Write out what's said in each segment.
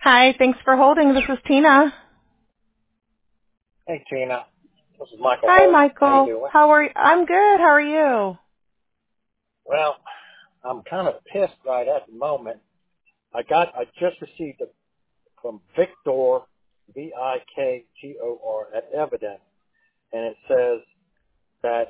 Hi, thanks for holding. This is Tina. Hey, Tina. This is Michael Hi, Holt. How you Michael. doing? How are you? I'm good. How are you? Well, I'm kind of pissed right at the moment. I just received it from Victor, Viktor, at Evident, and it says that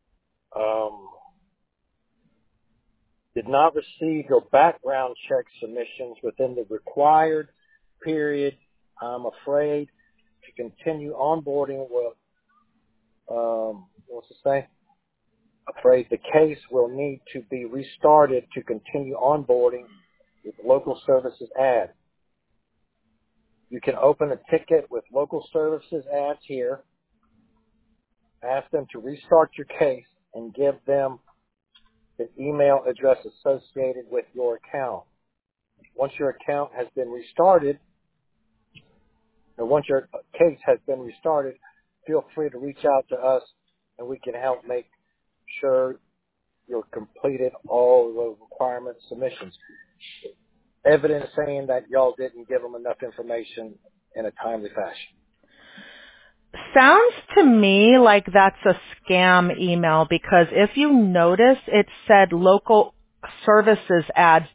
did not receive your background check submissions within the required period. I'm afraid to continue onboarding with, what's it say? Afraid the case will need to be restarted to continue onboarding with local services ads. You can open a ticket with local services ads here, ask them to restart your case, and give them the email address associated with your account. Once your account has been restarted, or once your case has been restarted, feel free to reach out to us and we can help make sure you've completed all of the requirement submissions. Evidence saying that y'all didn't give them enough information in a timely fashion. Sounds to me like that's a scam email because if you notice, it said local services ads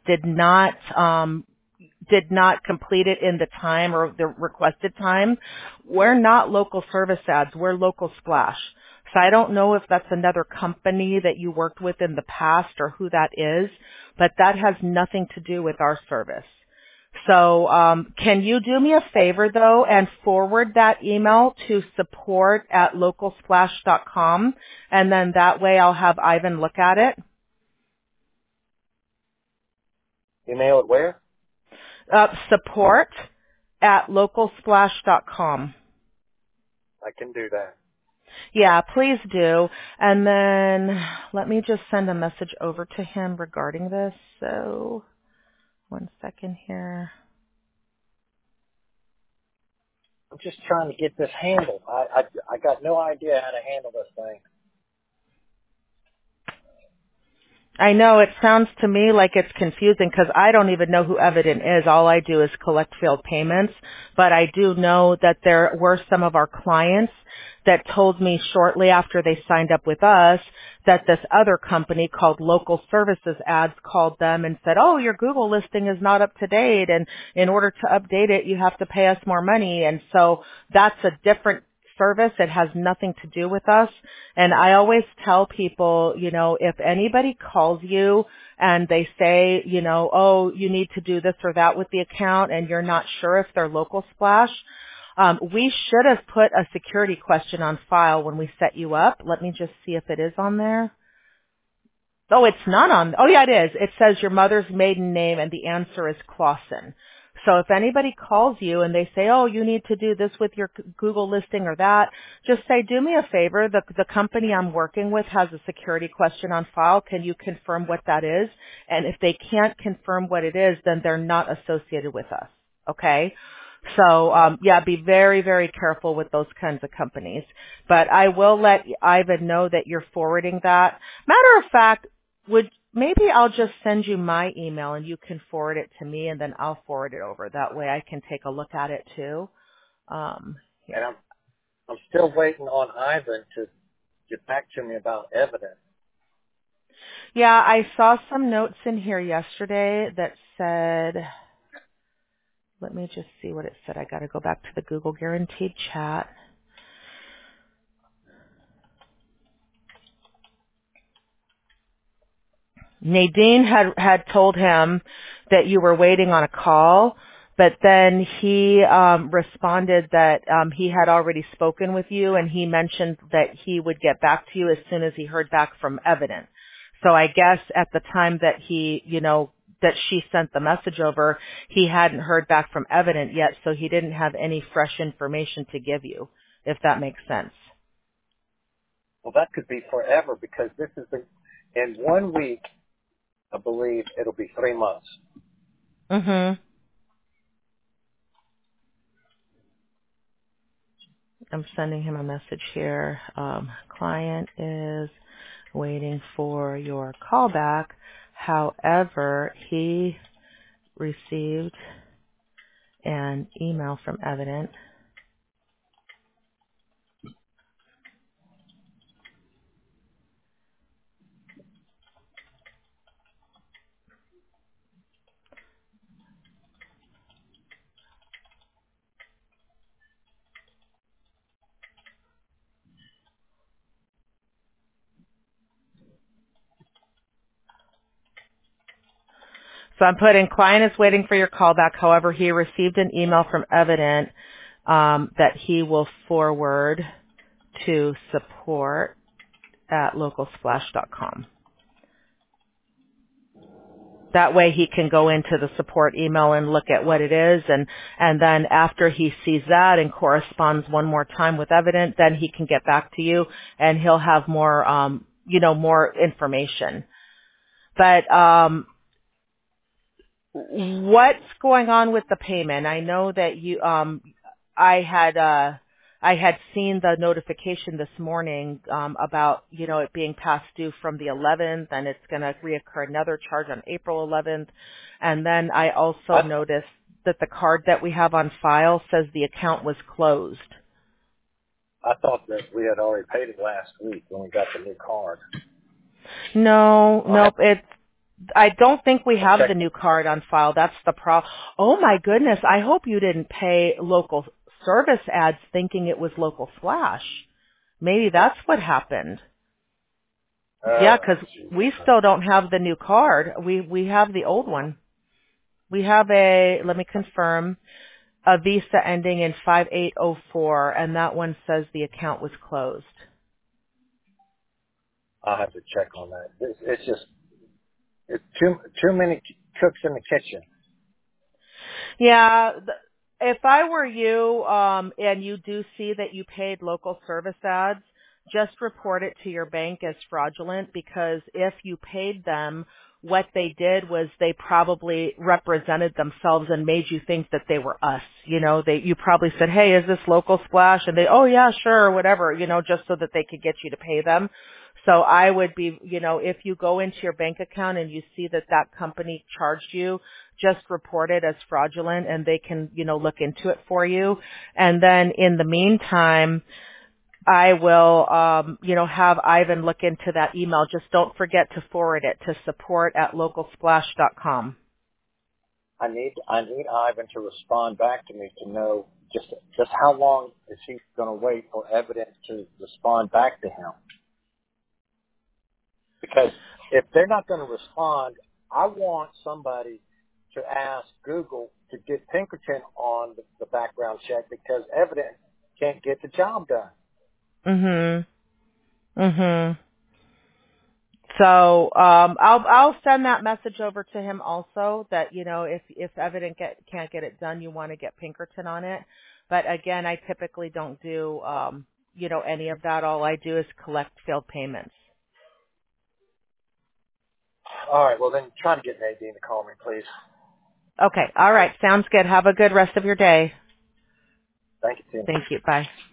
did not complete it in the time or the requested time. We're not local service ads. We're local splash. So I don't know if that's another company that you worked with in the past or who that is, but that has nothing to do with our service. So can you do me a favor though and forward that email to support@localsplash.com, and then that way I'll have Ivan look at it. Email it where? Support@localsplash.com. I can do that. Yeah, please do. And then let me just send a message over to him regarding this. So one second here. I'm just trying to get this handled. I got no idea how to handle this thing. I know it sounds to me like it's confusing because I don't even know who Evident is. All I do is collect failed payments, but I do know that there were some of our clients that told me shortly after they signed up with us that this other company called Local Services Ads called them and said, oh, your Google listing is not up to date, and in order to update it, you have to pay us more money. And so that's a different service. It has nothing to do with us. And I always tell people, if anybody calls you and they say, oh, you need to do this or that with the account and you're not sure if they're local splash, we should have put a security question on file when we set you up. Let me just see if it is on there. Oh, it's not on. Oh, yeah, it is. It says your mother's maiden name and the answer is Clausen. So if anybody calls you and they say, oh, you need to do this with your Google listing or that, just say, do me a favor. The company I'm working with has a security question on file. Can you confirm what that is? And if they can't confirm what it is, then they're not associated with us. Okay? So, yeah, be very, very careful with those kinds of companies. But I will let Ivan know that you're forwarding that. Matter of fact, maybe I'll just send you my email and you can forward it to me and then I'll forward it over. That way I can take a look at it too. And Here. I'm still waiting on Ivan to get back to me about evidence. Yeah, I saw some notes in here yesterday that said, let me just see what it said. I got to go back to the Google Guaranteed chat. Nadine had told him that you were waiting on a call, but then he responded that he had already spoken with you, and he mentioned that he would get back to you as soon as he heard back from Evident. So I guess at the time that that she sent the message over, he hadn't heard back from Evident yet, so he didn't have any fresh information to give you, if that makes sense. Well, that could be forever because this is in 1 week, I believe it'll be 3 months. Mm-hmm. I'm sending him a message here. Client is waiting for your callback. However, he received and email from Evident. So I'm putting client is waiting for your callback. However, he received an email from Evident that he will forward to support at localsplash.com. That way he can go into the support email and look at what it is, and then after he sees that and corresponds one more time with Evident, then he can get back to you and he'll have more more information. But what's going on with the payment? I know that you I had seen the notification this morning about it being past due from the 11th, and it's going to reoccur another charge on April 11th. And then I also noticed that the card that we have on file says the account was closed. I thought that we had already paid it last week when we got the new card. Nope. I don't think we have the new card on file. That's the problem. Oh my goodness. I hope you didn't pay local service ads thinking it was Local Splash. Maybe that's what happened. Yeah, because we still don't have the new card. We have the old one. We have let me confirm, a Visa ending in 5804, and that one says the account was closed. I'll have to check on that. It's too many cooks in the kitchen. Yeah, if I were you, and you do see that you paid local service ads, just report it to your bank as fraudulent, because if you paid them, what they did was they probably represented themselves and made you think that they were us. You probably said, "Hey, is this Local Splash?" And they, "Oh yeah, sure," or whatever, just so that they could get you to pay them. So I would be, if you go into your bank account and you see that that company charged you, just report it as fraudulent and they can, look into it for you. And then in the meantime, I will, have Ivan look into that email. Just don't forget to forward it to support at localsplash.com. I need Ivan to respond back to me to know just how long is he going to wait for Evident to respond back to him. Because if they're not going to respond, I want somebody to ask Google to get Pinkerton on the background check, because Evident can't get the job done. So I'll send that message over to him also, that if Evident can't get it done, you want to get Pinkerton on it. But again, I typically don't do any of that. All I do is collect failed payments. All right. Well, then try to get Nadine to call me, please. Okay. All right. Sounds good. Have a good rest of your day. Thank you, Tim. Thank you. Bye.